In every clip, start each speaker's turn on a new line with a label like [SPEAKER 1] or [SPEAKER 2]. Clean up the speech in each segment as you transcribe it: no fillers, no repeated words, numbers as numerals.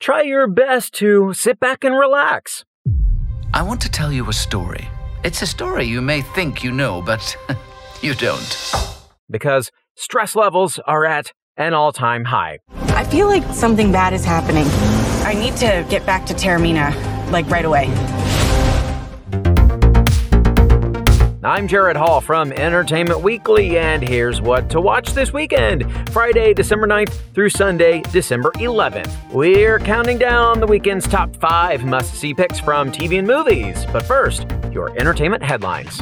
[SPEAKER 1] try your best to sit back and relax.
[SPEAKER 2] I want to tell you a story. It's a story you may think you know, but you don't.
[SPEAKER 1] Because stress levels are at an all-time high.
[SPEAKER 3] I feel like something bad is happening. I need to get back to Taormina, right away.
[SPEAKER 1] I'm Jared Hall from Entertainment Weekly, and here's what to watch this weekend. Friday, December 9th through Sunday, December 11th. We're counting down the weekend's top 5 must-see picks from TV and movies. But first, your entertainment headlines.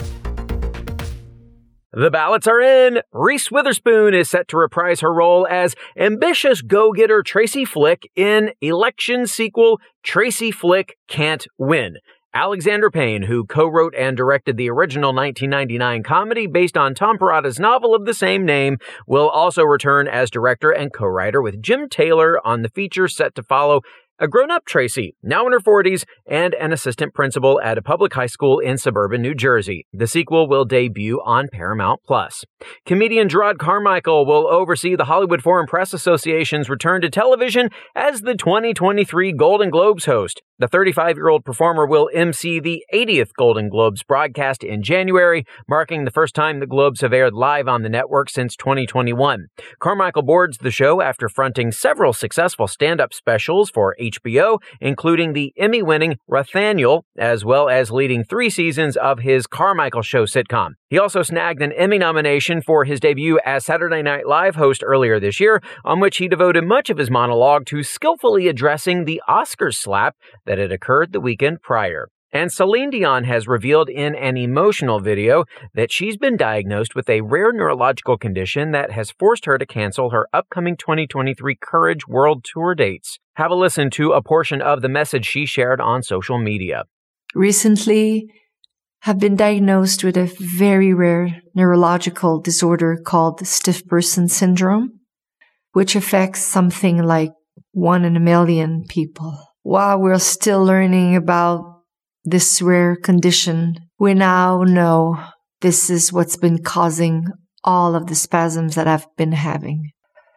[SPEAKER 1] The ballots are in. Reese Witherspoon is set to reprise her role as ambitious go-getter Tracy Flick in election sequel Tracy Flick Can't Win. Alexander Payne, who co-wrote and directed the original 1999 comedy based on Tom Perrotta's novel of the same name, will also return as director and co-writer with Jim Taylor on the feature set to follow a grown-up Tracy, now in her 40s, and an assistant principal at a public high school in suburban New Jersey. The sequel will debut on Paramount+. Comedian Gerard Carmichael will oversee the Hollywood Foreign Press Association's return to television as the 2023 Golden Globes host. The 35-year-old performer will MC the 80th Golden Globes broadcast in January, marking the first time the Globes have aired live on the network since 2021. Carmichael boards the show after fronting several successful stand-up specials for HBO, including the Emmy-winning Rathaniel, as well as leading 3 seasons of his Carmichael Show sitcom. He also snagged an Emmy nomination for his debut as Saturday Night Live host earlier this year, on which he devoted much of his monologue to skillfully addressing the Oscars slap that had occurred the weekend prior. And Celine Dion has revealed in an emotional video that she's been diagnosed with a rare neurological condition that has forced her to cancel her upcoming 2023 Courage World Tour dates. Have a listen to a portion of the message she shared on social media.
[SPEAKER 4] Recently, have been diagnosed with a very rare neurological disorder called stiff person syndrome, which affects something like 1 in a million people. While we're still learning about this rare condition, we now know this is what's been causing all of the spasms that I've been having.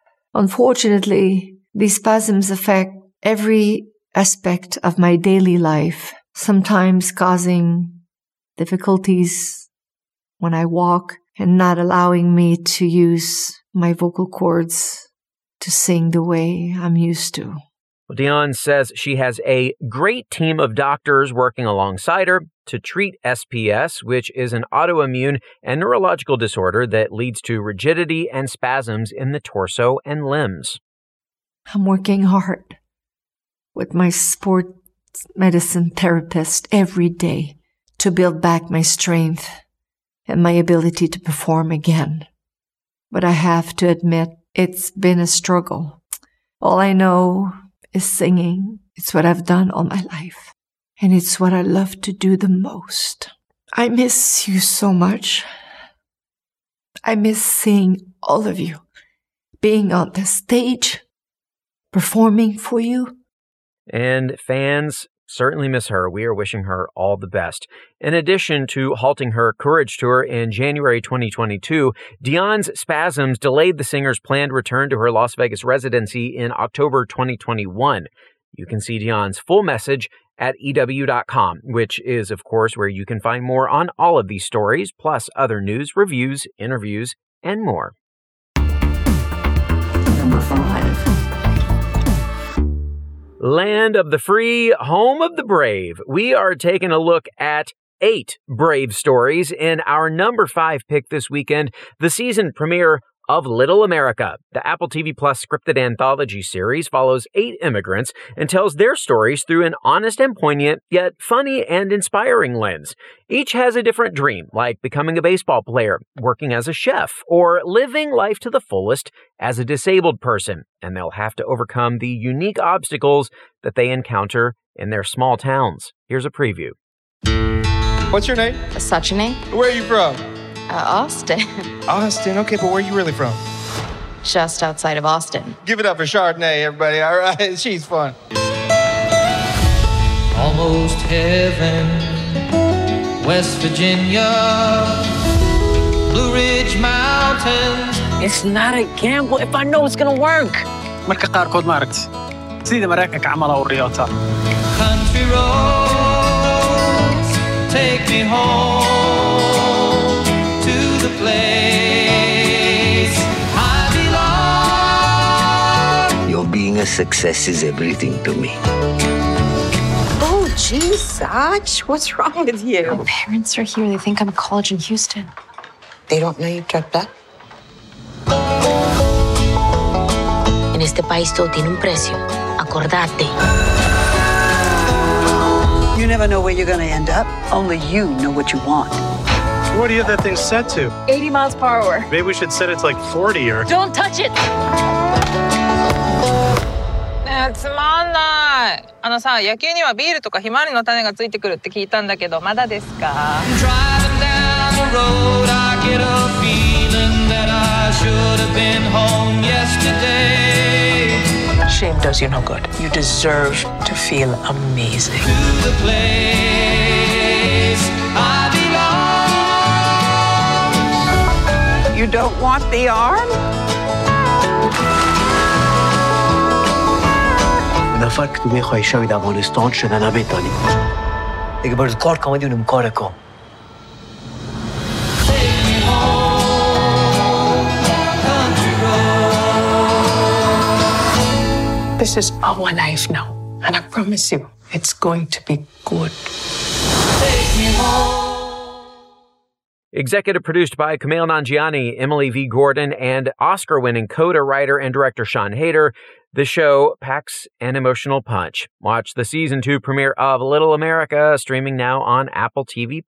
[SPEAKER 4] Unfortunately, these spasms affect every aspect of my daily life, sometimes causing difficulties when I walk and not allowing me to use my vocal cords to sing the way I'm used to.
[SPEAKER 1] Dion says she has a great team of doctors working alongside her to treat SPS, which is an autoimmune and neurological disorder that leads to rigidity and spasms in the torso and limbs.
[SPEAKER 4] I'm working hard with my sports medicine therapist every day to build back my strength and my ability to perform again. But I have to admit, it's been a struggle. All I know is singing. It's what I've done all my life. And it's what I love to do the most. I miss you so much. I miss seeing all of you, being on the stage, performing for you.
[SPEAKER 1] And fans certainly miss her. We are wishing her all the best. In addition to halting her Courage Tour in January 2022, Dion's spasms delayed the singer's planned return to her Las Vegas residency in October 2021. You can see Dion's full message at EW.com, which is, of course, where you can find more on all of these stories, plus other news, reviews, interviews, and more.
[SPEAKER 4] Number 5.
[SPEAKER 1] Land of the free, home of the brave. We are taking a look at 8 brave stories in our number 5 pick this weekend, the season premiere of Little America. The Apple TV Plus scripted anthology series follows 8 immigrants and tells their stories through an honest and poignant, yet funny and inspiring lens. Each has a different dream, like becoming a baseball player, working as a chef, or living life to the fullest as a disabled person, and they'll have to overcome the unique obstacles that they encounter in their small towns. Here's a preview.
[SPEAKER 5] What's your name?
[SPEAKER 6] Sachini.
[SPEAKER 5] Where are you from?
[SPEAKER 6] Austin.
[SPEAKER 5] Austin, okay, but where are you really from?
[SPEAKER 6] Just outside of Austin.
[SPEAKER 5] Give it up for Chardonnay, everybody, all right? She's fun.
[SPEAKER 7] Almost heaven, West Virginia, Blue Ridge Mountains.
[SPEAKER 8] It's not a gamble if I know it's gonna work.
[SPEAKER 9] Marka qaarkood ma aragti
[SPEAKER 8] sidii Mareykanka camal u riyoota.
[SPEAKER 7] Country roads take me home to the place I belong.
[SPEAKER 9] Your being a success is everything to me.
[SPEAKER 10] Oh, geez, Sach, what's wrong with you?
[SPEAKER 6] My parents are here. They think I'm at college in Houston.
[SPEAKER 10] They don't know you dropped that?
[SPEAKER 11] En este país todo tiene un precio. Acordate.
[SPEAKER 12] You never know where you're going to end up. Only you know what you want.
[SPEAKER 8] What do you have that thing set to?
[SPEAKER 6] 80 miles per hour.
[SPEAKER 8] Maybe we should set it to like 40 or...
[SPEAKER 6] Don't touch it!
[SPEAKER 13] つまんない。さ、野球にはビールとかひまわりの種がついてくるって聞いたんだけど、まだですか？
[SPEAKER 7] Driving down the road, I get a feeling that I should have been home yesterday.
[SPEAKER 10] Shame does you no good. You deserve to feel amazing.
[SPEAKER 7] To the place I belong.
[SPEAKER 12] You don't want the arm?
[SPEAKER 14] نفر که تو میخوایی شوید افغانستان شده نمیتانی دیگه برز کار کامدی اونم کار کن
[SPEAKER 10] This is our life now, and I promise you, it's going to be good.
[SPEAKER 7] Take me home.
[SPEAKER 1] Executive produced by Kumail Nanjiani, Emily V. Gordon, and Oscar-winning coda, writer, and director Sean Hayter. The show packs an emotional punch. Watch the season 2 premiere of Little America, streaming now on Apple TV+.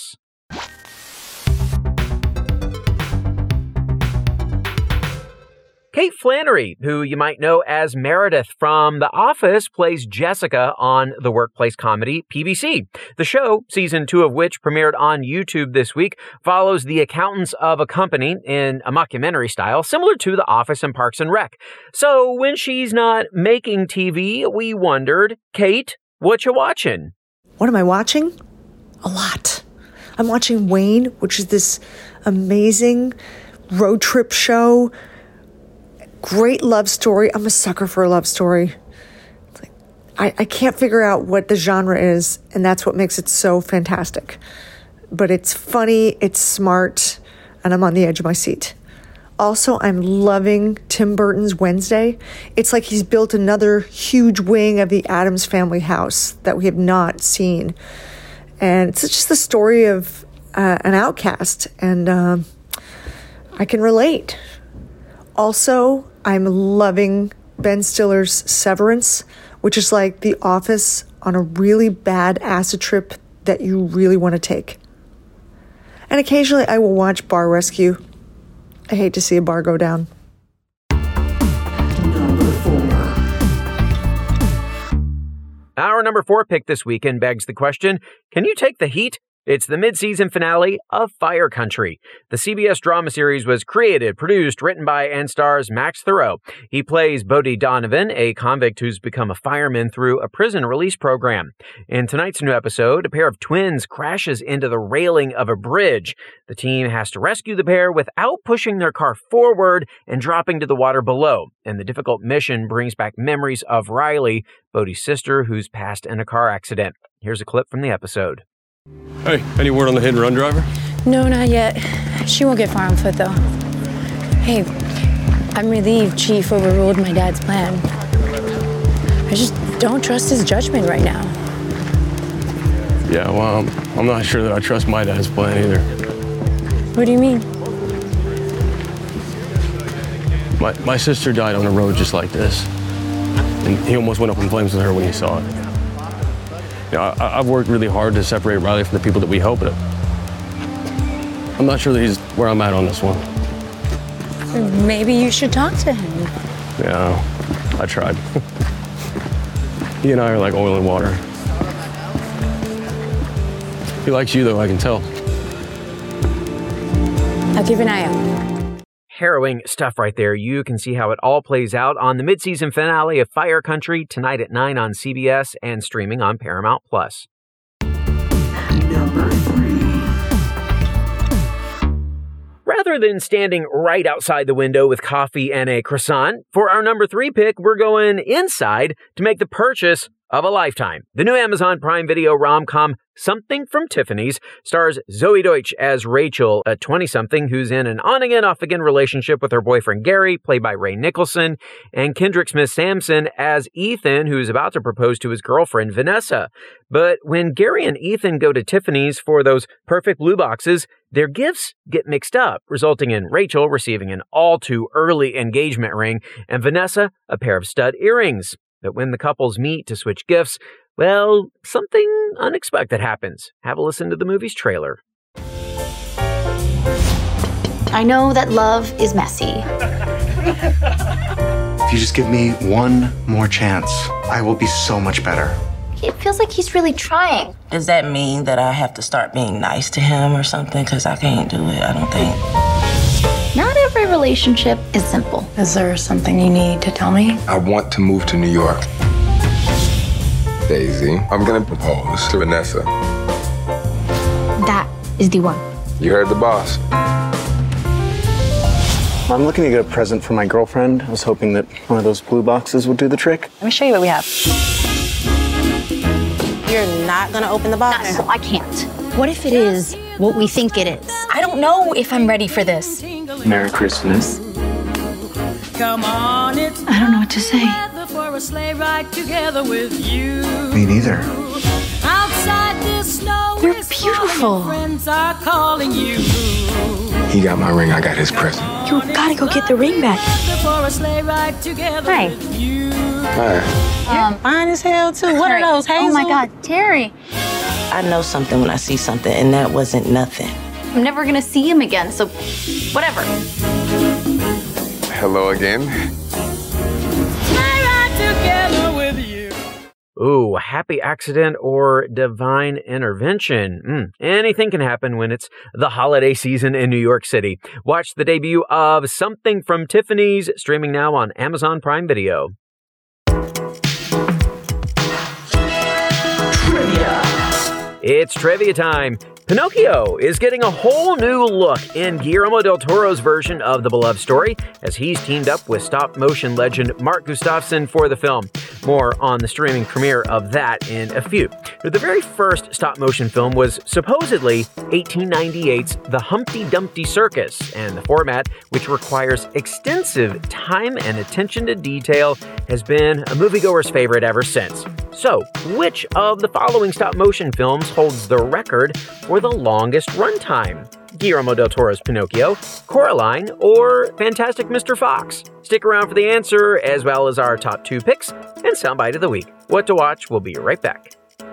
[SPEAKER 1] Kate Flannery, who you might know as Meredith from The Office, plays Jessica on the workplace comedy PBC. The show, season 2 of which premiered on YouTube this week, follows the accountants of a company in a mockumentary style, similar to The Office and Parks and Rec. So when she's not making TV, we wondered, Kate, what you watching?
[SPEAKER 15] What am I watching? A lot. I'm watching Wayne, which is this amazing road trip show. Great love story. I'm a sucker for a love story. It's like, I can't figure out what the genre is, and that's what makes it so fantastic. But it's funny, it's smart, and I'm on the edge of my seat. Also, I'm loving Tim Burton's Wednesday. It's like he's built another huge wing of the Addams Family house that we have not seen. And it's just the story of an outcast, and I can relate. Also, I'm loving Ben Stiller's Severance, which is like The Office on a really bad acid trip that you really want to take. And occasionally I will watch Bar Rescue. I hate to see a bar go down.
[SPEAKER 1] Our number 4 pick this weekend begs the question, can you take the heat? It's the mid-season finale of Fire Country. The CBS drama series was created, produced, written by, and stars Max Thoreau. He plays Bodie Donovan, a convict who's become a fireman through a prison release program. In tonight's new episode, a pair of twins crashes into the railing of a bridge. The team has to rescue the pair without pushing their car forward and dropping to the water below. And the difficult mission brings back memories of Riley, Bodie's sister, who's passed in a car accident. Here's a clip from the episode.
[SPEAKER 16] Hey, any word on the hit and run driver?
[SPEAKER 17] No, not yet. She won't get far on foot, though. Hey, I'm relieved Chief overruled my dad's plan. I just don't trust his judgment right now.
[SPEAKER 16] Yeah, well, I'm not sure that I trust my dad's plan either.
[SPEAKER 17] What do you mean?
[SPEAKER 16] My sister died on the road just like this. And he almost went up in flames with her when he saw it. You know, I've worked really hard to separate Riley from the people that we help, but I'm not sure that he's where I'm at on this one.
[SPEAKER 17] Maybe you should talk to him.
[SPEAKER 16] Yeah, I tried. He and I are like oil and water. He likes you, though, I can tell.
[SPEAKER 17] I'll keep an eye out.
[SPEAKER 1] Harrowing stuff right there. You can see how it all plays out on the mid-season finale of Fire Country tonight at 9 on CBS and streaming on Paramount+. Rather rather than standing right outside the window with coffee and a croissant, for our number 3 pick, we're going inside to make the purchase of a lifetime. The new Amazon Prime Video rom-com Something from Tiffany's stars Zoe Deutsch as Rachel, a 20-something who's in an on-again, off-again relationship with her boyfriend Gary, played by Ray Nicholson, and Kendrick Smith-Sampson as Ethan, who's about to propose to his girlfriend Vanessa. But when Gary and Ethan go to Tiffany's for those perfect blue boxes, their gifts get mixed up, resulting in Rachel receiving an all-too-early engagement ring and Vanessa a pair of stud earrings. But when the couples meet to switch gifts, well, something unexpected happens. Have a listen to the movie's trailer.
[SPEAKER 18] I know that love is messy.
[SPEAKER 19] If you just give me one more chance, I will be so much better.
[SPEAKER 18] It feels like he's really trying.
[SPEAKER 20] Does that mean that I have to start being nice to him or something? Because I can't do it, I don't think.
[SPEAKER 18] Not every relationship is simple.
[SPEAKER 6] Is there something you need to tell me?
[SPEAKER 21] I want to move to New York. Daisy, I'm gonna propose to Vanessa.
[SPEAKER 18] That is the one.
[SPEAKER 21] You heard the boss.
[SPEAKER 19] I'm looking to get a present for my girlfriend. I was hoping that one of those blue boxes would do the trick.
[SPEAKER 6] Let me show you what we have.
[SPEAKER 20] You're not gonna open the box?
[SPEAKER 18] No, I can't. What if it is what we think it is? I don't know if I'm ready for this.
[SPEAKER 19] Merry Christmas.
[SPEAKER 7] Come on,
[SPEAKER 18] I don't know what to say.
[SPEAKER 7] for a sleigh ride together with you.
[SPEAKER 19] Me neither.
[SPEAKER 7] Outside this snow
[SPEAKER 18] You're
[SPEAKER 7] is
[SPEAKER 18] beautiful.
[SPEAKER 7] falling, friends are calling you.
[SPEAKER 21] He got my ring, I got his present.
[SPEAKER 18] You gotta go get the ring back.
[SPEAKER 7] For a sleigh ride together
[SPEAKER 18] Hi.
[SPEAKER 7] with you.
[SPEAKER 21] Hi.
[SPEAKER 20] You're fine as hell, too. What are those, Hazel?
[SPEAKER 18] Oh my God, Terry.
[SPEAKER 20] I know something when I see something, and that wasn't nothing.
[SPEAKER 18] I'm never gonna see him again, so whatever.
[SPEAKER 21] Hello again.
[SPEAKER 7] Sleigh ride together with you.
[SPEAKER 1] Ooh, happy accident or divine intervention. Anything can happen when it's the holiday season in New York City. Watch the debut of Something from Tiffany's, streaming now on Amazon Prime Video. It's trivia time. Pinocchio is getting a whole new look in Guillermo del Toro's version of the beloved story as he's teamed up with stop-motion legend Mark Gustafson for the film. More on the streaming premiere of that in a few. The very first stop-motion film was supposedly 1898's The Humpty Dumpty Circus, and the format, which requires extensive time and attention to detail, has been a moviegoer's favorite ever since. So, which of the following stop-motion films holds the record for the longest runtime? Guillermo del Toro's Pinocchio, Coraline, or Fantastic Mr. Fox? Stick around for the answer, as well as our top 2 picks and soundbite of the week. What to watch, we'll be right back.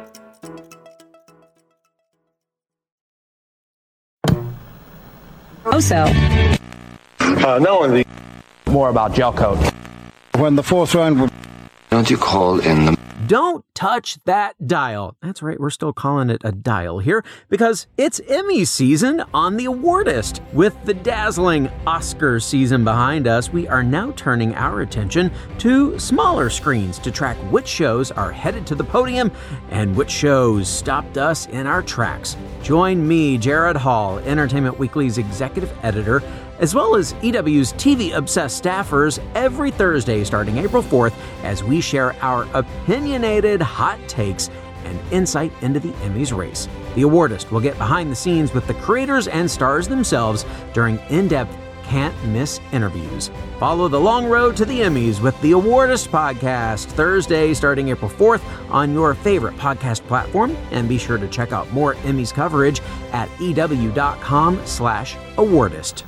[SPEAKER 22] More about gel coat.
[SPEAKER 23] When the fourth round would...
[SPEAKER 21] Don't you call in the...
[SPEAKER 1] Don't touch that dial. That's right, we're still calling it a dial here because it's Emmy season on The Awardist. With the dazzling Oscars season behind us, we are now turning our attention to smaller screens to track which shows are headed to the podium and which shows stopped us in our tracks. Join me, Jared Hall, Entertainment Weekly's executive editor, as well as EW's TV-obsessed staffers every Thursday starting April 4th as we share our opinionated hot takes and insight into the Emmys race. The Awardist will get behind the scenes with the creators and stars themselves during in-depth, can't-miss interviews. Follow the long road to the Emmys with the Awardist podcast Thursday starting April 4th on your favorite podcast platform, and be sure to check out more Emmys coverage at ew.com/awardist.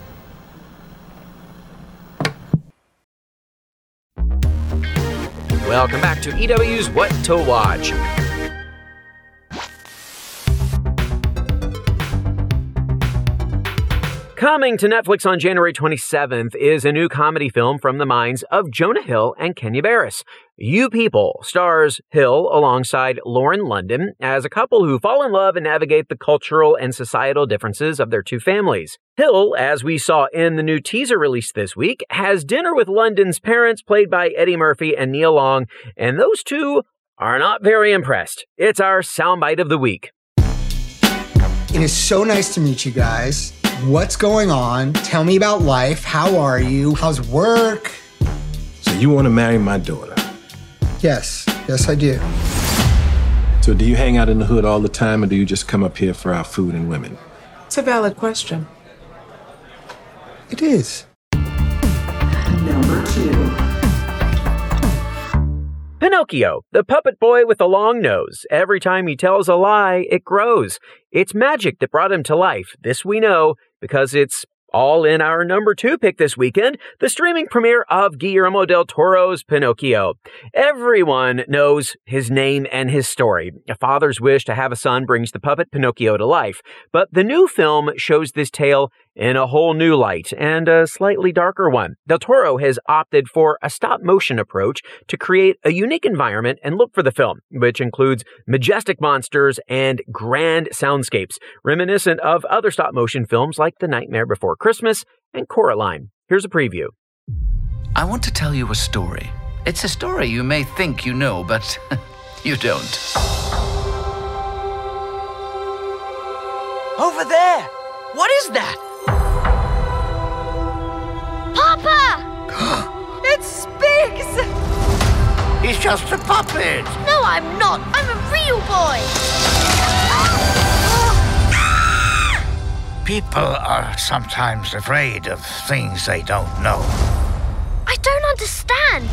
[SPEAKER 1] Welcome back to EW's What to Watch. Coming to Netflix on January 27th is a new comedy film from the minds of Jonah Hill and Kenya Barris. You People stars Hill alongside Lauren London as a couple who fall in love and navigate the cultural and societal differences of their two families. Hill, as we saw in the new teaser released this week, has dinner with London's parents, played by Eddie Murphy and Nia Long, and those two are not very impressed. It's our soundbite of the week.
[SPEAKER 24] It is so nice to meet you guys.
[SPEAKER 2] What's going on? Tell me about life. How are you? How's work?
[SPEAKER 3] So you want to marry my daughter?
[SPEAKER 2] Yes. Yes, I do.
[SPEAKER 3] So do you hang out in the hood all the time, or do you just come up here for our food and women?
[SPEAKER 10] It's a valid question.
[SPEAKER 2] It is.
[SPEAKER 4] Number 2.
[SPEAKER 1] Pinocchio, the puppet boy with the long nose. Every time he tells a lie, it grows. It's magic that brought him to life. This we know because it's all in our number 2 pick this weekend, the streaming premiere of Guillermo del Toro's Pinocchio. Everyone knows his name and his story. A father's wish to have a son brings the puppet Pinocchio to life. But the new film shows this tale in a whole new light, and a slightly darker one. Del Toro has opted for a stop-motion approach to create a unique environment and look for the film, which includes majestic monsters and grand soundscapes, reminiscent of other stop-motion films like The Nightmare Before Christmas and Coraline. Here's a preview.
[SPEAKER 24] I want to tell you a story. It's a story you may think you know, but you don't.
[SPEAKER 25] Over there! What is that?
[SPEAKER 26] Papa! It speaks!
[SPEAKER 25] He's just a puppet!
[SPEAKER 26] No, I'm not! I'm a real boy!
[SPEAKER 25] People are sometimes afraid of things they don't know.
[SPEAKER 26] I don't understand.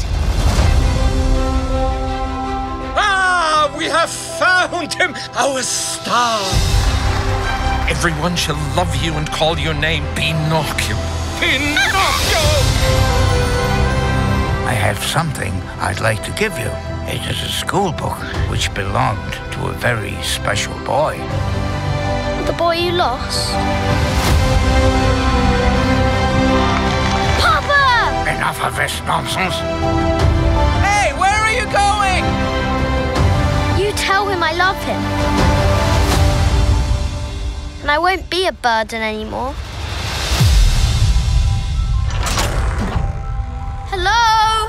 [SPEAKER 27] Ah, we have found him, our star! Everyone shall love you and call your name Pinocchio. Pinocchio!
[SPEAKER 25] I have something I'd like to give you. It is a school book which belonged to a very special boy.
[SPEAKER 26] The boy you lost? Papa!
[SPEAKER 25] Enough of this nonsense.
[SPEAKER 27] Hey, where are you going?
[SPEAKER 26] You tell him I love him. And I won't be a burden anymore. Hello?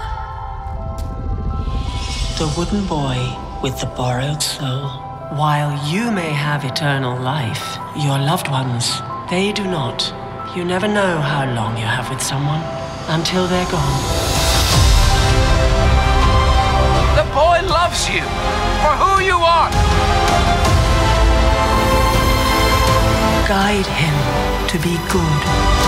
[SPEAKER 20] The wooden boy with the borrowed soul. While you may have eternal life, your loved ones, they do not. You never know how long you have with someone until they're gone.
[SPEAKER 27] The boy loves you for who you are.
[SPEAKER 20] Guide him to be good.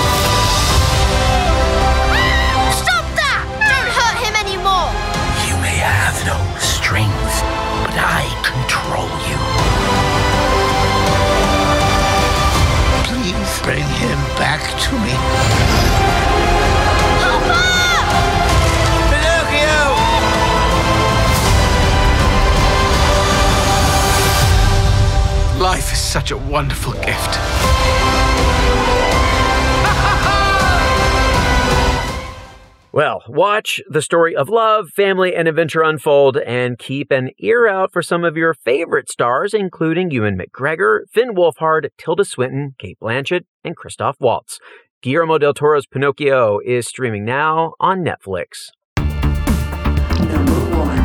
[SPEAKER 26] Stop that! Don't hurt him anymore!
[SPEAKER 25] You may have no strength, but I control you. Please bring him back to me.
[SPEAKER 26] Papa!
[SPEAKER 27] Pinocchio! Life is such a wonderful gift.
[SPEAKER 1] Well, watch the story of love, family, and adventure unfold, and keep an ear out for some of your favorite stars, including Ewan McGregor, Finn Wolfhard, Tilda Swinton, Cate Blanchett, and Christoph Waltz. Guillermo del Toro's Pinocchio is streaming now on Netflix.
[SPEAKER 4] Number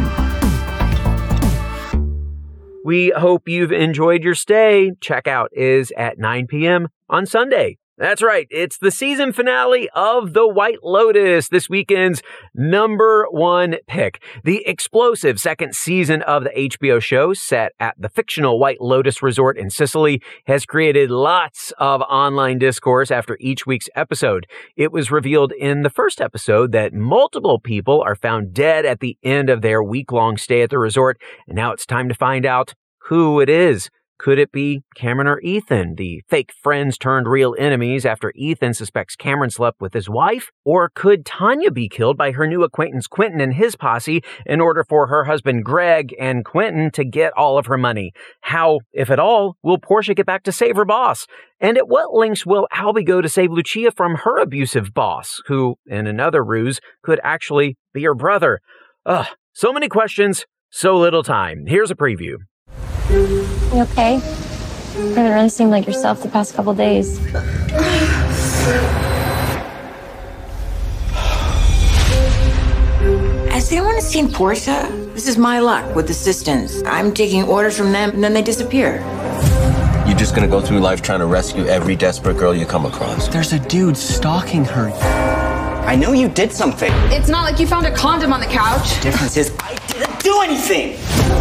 [SPEAKER 4] 1.
[SPEAKER 1] We hope you've enjoyed your stay. Checkout is at 9 p.m. on Sunday. That's right. It's the season finale of The White Lotus, this weekend's number 1 pick. The explosive second season of the HBO show, set at the fictional White Lotus Resort in Sicily, has created lots of online discourse after each week's episode. It was revealed in the first episode that multiple people are found dead at the end of their week-long stay at the resort, and now it's time to find out who it is. Could it be Cameron or Ethan, the fake friends turned real enemies after Ethan suspects Cameron slept with his wife? Or could Tanya be killed by her new acquaintance Quentin and his posse in order for her husband Greg and Quentin to get all of her money? How, if at all, will Portia get back to save her boss? And at what lengths will Albie go to save Lucia from her abusive boss, who, in another ruse, could actually be her brother? Ugh, so many questions, so little time. Here's a preview.
[SPEAKER 17] You okay? You haven't really seemed like yourself the past couple days.
[SPEAKER 28] Has anyone seen Portia? This is my luck with assistants. I'm taking orders from them, and then they disappear.
[SPEAKER 3] You
[SPEAKER 5] just gonna go through life trying to rescue every desperate girl you come across?
[SPEAKER 8] There's a dude stalking her.
[SPEAKER 9] I know you did something.
[SPEAKER 6] It's not like you found a condom on the couch.
[SPEAKER 9] The difference is I didn't do anything.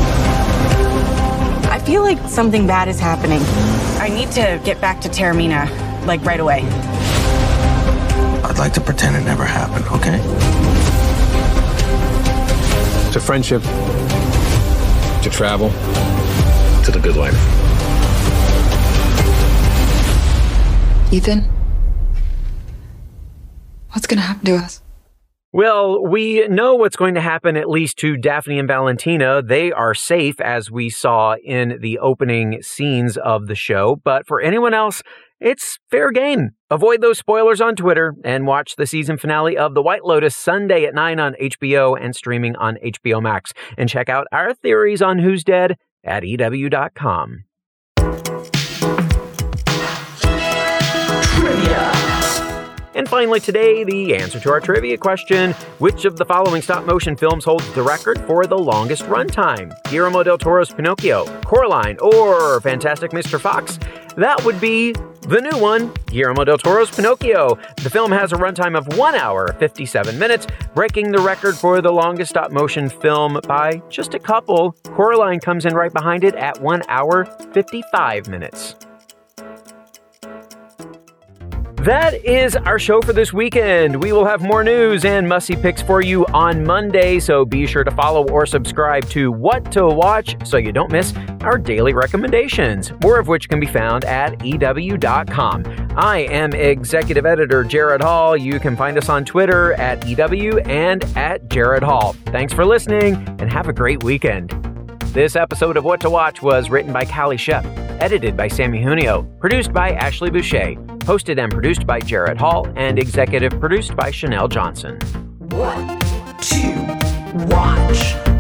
[SPEAKER 28] I feel like something bad is happening. I need to get back to Taormina, like right away.
[SPEAKER 5] I'd like to pretend it never happened, okay?
[SPEAKER 3] To friendship, to travel, to the good life.
[SPEAKER 6] Ethan, what's gonna happen to us?
[SPEAKER 1] Well, we know what's going to happen at least to Daphne and Valentina. They are safe, as we saw in the opening scenes of the show. But for anyone else, it's fair game. Avoid those spoilers on Twitter and watch the season finale of The White Lotus Sunday at 9 on HBO and streaming on HBO Max. And check out our theories on Who's Dead at EW.com.
[SPEAKER 4] Trivia.
[SPEAKER 1] And finally today, the answer to our trivia question: which of the following stop-motion films holds the record for the longest runtime? Guillermo del Toro's Pinocchio, Coraline, or Fantastic Mr. Fox? That would be the new one, Guillermo del Toro's Pinocchio. The film has a runtime of 1 hour, 57 minutes, breaking the record for the longest stop-motion film by just a couple. Coraline comes in right behind it at 1 hour, 55 minutes. That is our show for this weekend. We will have more news and must-see picks for you on Monday, so be sure to follow or subscribe to What to Watch so you don't miss our daily recommendations, more of which can be found at EW.com. I am Executive Editor Jared Hall. You can find us on Twitter at EW and at Jared Hall. Thanks for listening and have a great weekend. This episode of What to Watch was written by Callie Shep, edited by Sammy Junio, produced by Ashley Boucher, hosted and produced by Jared Hall, and executive produced by Chanel Johnson.
[SPEAKER 4] What to Watch.